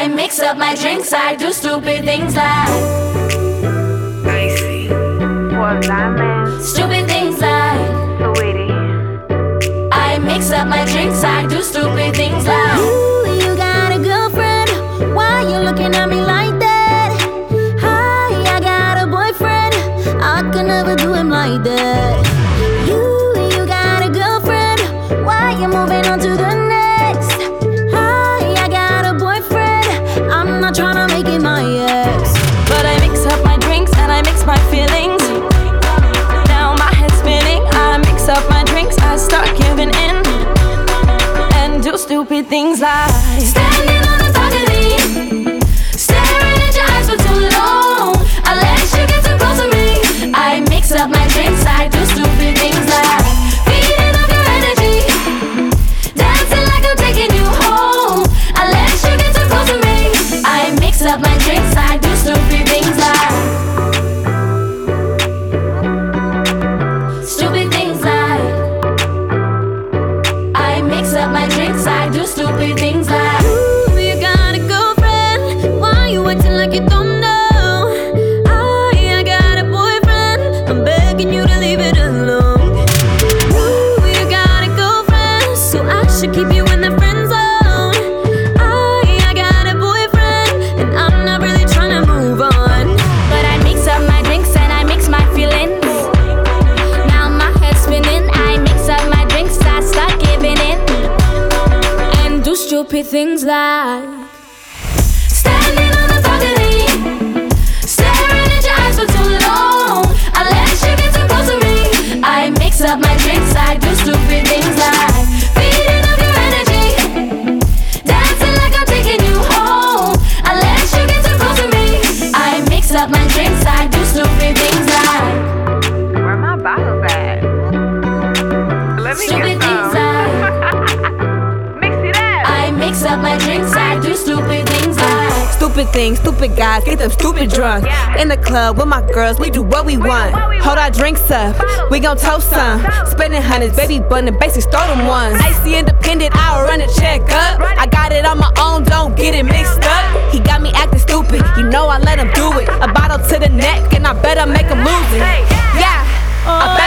I mix up my drinks, I do stupid things like Icy, or lemon, stupid things like sweetie. I mix up my drinks, I do stupid things like You got a girlfriend, why you looking at me like that? Hi, I got a boyfriend, I could never do him like that. You got a girlfriend, why you moving on to the next? Hi, I got a boyfriend, I'm not tryna make it my ex. but I mix up my drinks and I mix my feelings. Now my head's spinning, I mix up my drinks, I start giving in and do stupid things like standing on the balcony, staring at your eyes for too long. I let you get too close to me. I mix up my drinks, I do stupid things like feeding off your energy, dancing like I'm taking you home. I let you get too close to me. I mix up my drinks, I do stupid things like stupid things like I mix up my drinks, I do stupid things like You got a girlfriend, why you acting like you don't know? I got a boyfriend, I'm begging you to leave it alone. You got a girlfriend, so I should keep you in the friend zone. I got a boyfriend, and I'm not really trying to move on. but I mix up my drinks and I mix my feelings. Now my head's spinning, I mix up my drinks, I start giving in and do stupid things like standing on the balcony, staring at your eyes for too long. I let you get too close to me. I mix up my drinks, I do stupid things like feeding off your energy, dancing like I'm taking you home. I let you get too close to me. I mix up my drinks, I do stupid things like Where my bottles at? Let me stupid get things some. like Mix it up. I mix up my drinks, I do stupid things like Stupid things, stupid guys, get them stupid drunk. In the club with my girls, we do what we want. Hold our drinks up, we gon' toast some. Spending hundreds, baby bun, basic stolen ones. Icy independent, I'll run a check up. I got it on my own, don't get it mixed up. He got me acting stupid, you know I let him do it. A bottle to the neck, and I better make him lose it. Yeah, I bet